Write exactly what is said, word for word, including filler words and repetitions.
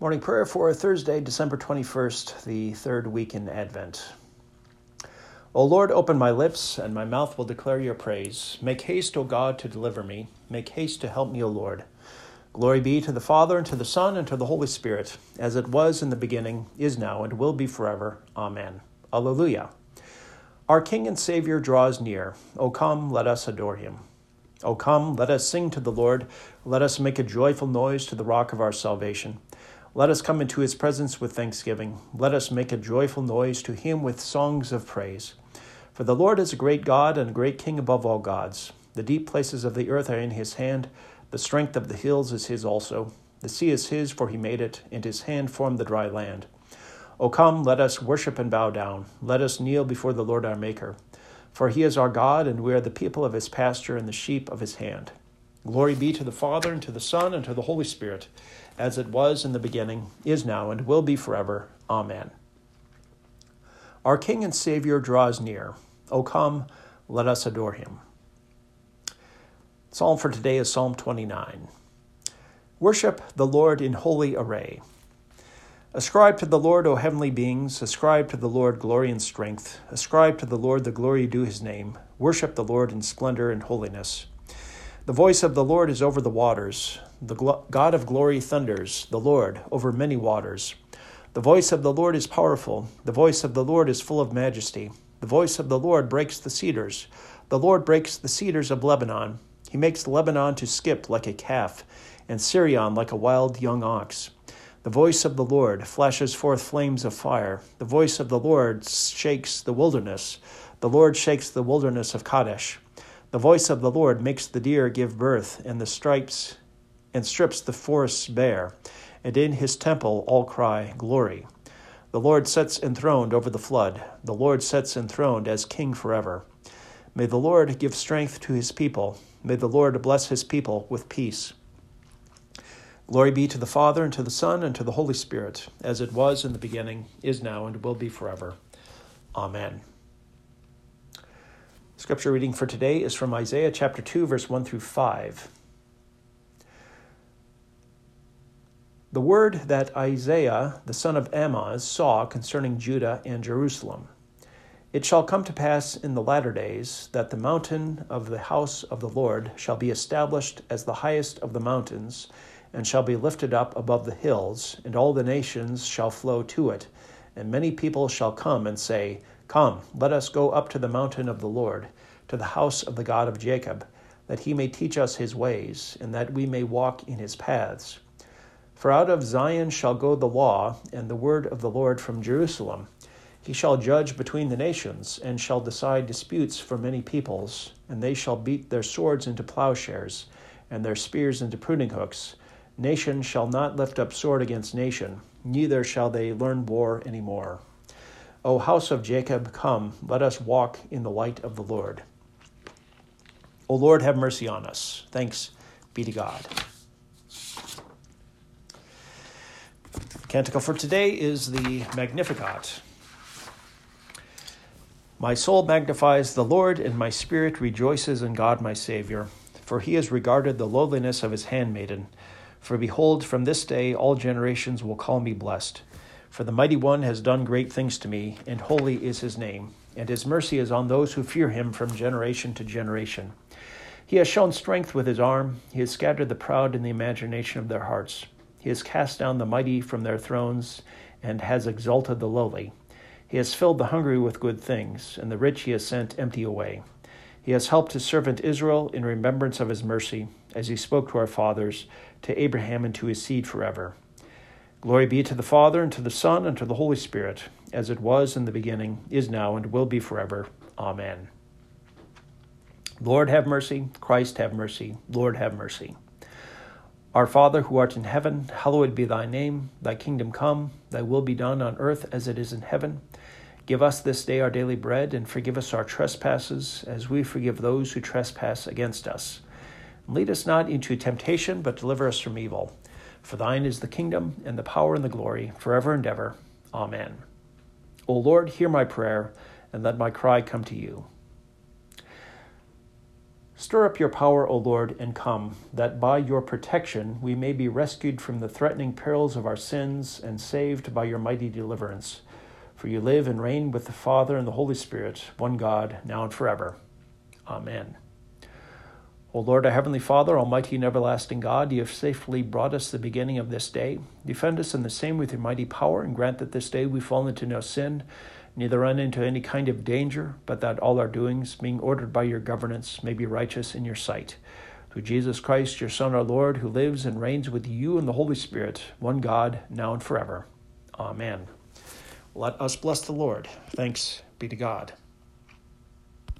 Morning prayer for Thursday, December twenty-first, the third week in Advent. O Lord, open my lips, and my mouth will declare your praise. Make haste, O God, to deliver me. Make haste to help me, O Lord. Glory be to the Father, and to the Son, and to the Holy Spirit, as it was in the beginning, is now, and will be forever. Amen. Alleluia. Our King and Savior draws near. O come, let us adore him. O come, let us sing to the Lord. Let us make a joyful noise to the rock of our salvation. Let us come into his presence with thanksgiving. Let us make a joyful noise to him with songs of praise. For the Lord is a great God and a great King above all gods. The deep places of the earth are in his hand. The strength of the hills is his also. The sea is his, for he made it, and his hand formed the dry land. O come, let us worship and bow down. Let us kneel before the Lord our Maker. For he is our God, and we are the people of his pasture and the sheep of his hand. Glory be to the Father, and to the Son, and to the Holy Spirit, as it was in the beginning, is now, and will be forever. Amen. Our King and Savior draws near. O come, let us adore him. Psalm for today is Psalm twenty-nine. Worship the Lord in holy array. Ascribe to the Lord, O heavenly beings. Ascribe to the Lord glory and strength. Ascribe to the Lord the glory due his name. Worship the Lord in splendor and holiness. The voice of the Lord is over the waters. The gl- God of glory thunders, the Lord, over many waters. The voice of the Lord is powerful. The voice of the Lord is full of majesty. The voice of the Lord breaks the cedars. The Lord breaks the cedars of Lebanon. He makes Lebanon to skip like a calf, and Sirion like a wild young ox. The voice of the Lord flashes forth flames of fire. The voice of the Lord shakes the wilderness. The Lord shakes the wilderness of Kadesh. The voice of the Lord makes the deer give birth, and the stripes and strips the forests bare. And in his temple all cry, Glory. The Lord sits enthroned over the flood. The Lord sits enthroned as king forever. May the Lord give strength to his people. May the Lord bless his people with peace. Glory be to the Father, and to the Son, and to the Holy Spirit, as it was in the beginning, is now, and will be forever. Amen. Scripture reading for today is from Isaiah chapter two, verse one through five. The word that Isaiah, the son of Amoz, saw concerning Judah and Jerusalem. It shall come to pass in the latter days that the mountain of the house of the Lord shall be established as the highest of the mountains, and shall be lifted up above the hills, and all the nations shall flow to it. And many people shall come and say, Come, let us go up to the mountain of the Lord, to the house of the God of Jacob, that he may teach us his ways, and that we may walk in his paths. For out of Zion shall go the law, and the word of the Lord from Jerusalem. He shall judge between the nations, and shall decide disputes for many peoples, and they shall beat their swords into plowshares, and their spears into pruning hooks. Nation shall not lift up sword against nation, neither shall they learn war any more. O house of Jacob, come, let us walk in the light of the Lord. O Lord, have mercy on us. Thanks be to God. The canticle for today is the Magnificat. My soul magnifies the Lord, and my spirit rejoices in God my Savior, for he has regarded the lowliness of his handmaiden. For behold, from this day all generations will call me blessed. For the Mighty One has done great things to me, and holy is his name, and his mercy is on those who fear him from generation to generation. He has shown strength with his arm. He has scattered the proud in the imagination of their hearts. He has cast down the mighty from their thrones, and has exalted the lowly. He has filled the hungry with good things, and the rich he has sent empty away. He has helped his servant Israel in remembrance of his mercy, as he spoke to our fathers, to Abraham and to his seed forever. Glory be to the Father, and to the Son, and to the Holy Spirit, as it was in the beginning, is now, and will be forever. Amen. Lord, have mercy. Christ, have mercy. Lord, have mercy. Our Father, who art in heaven, hallowed be thy name. Thy kingdom come, thy will be done on earth as it is in heaven. Give us this day our daily bread, and forgive us our trespasses, as we forgive those who trespass against us. And lead us not into temptation, but deliver us from evil. For thine is the kingdom, and the power, and the glory, forever and ever. Amen. O Lord, hear my prayer, and let my cry come to you. Stir up your power, O Lord, and come, that by your protection we may be rescued from the threatening perils of our sins and saved by your mighty deliverance. For you live and reign with the Father and the Holy Spirit, one God, now and forever. Amen. O Lord, our heavenly Father, almighty and everlasting God, you have safely brought us the beginning of this day. Defend us in the same with your mighty power, and grant that this day we fall into no sin, neither run into any kind of danger, but that all our doings, being ordered by your governance, may be righteous in your sight. Through Jesus Christ, your Son, our Lord, who lives and reigns with you and the Holy Spirit, one God, now and forever. Amen. Let us bless the Lord. Thanks be to God.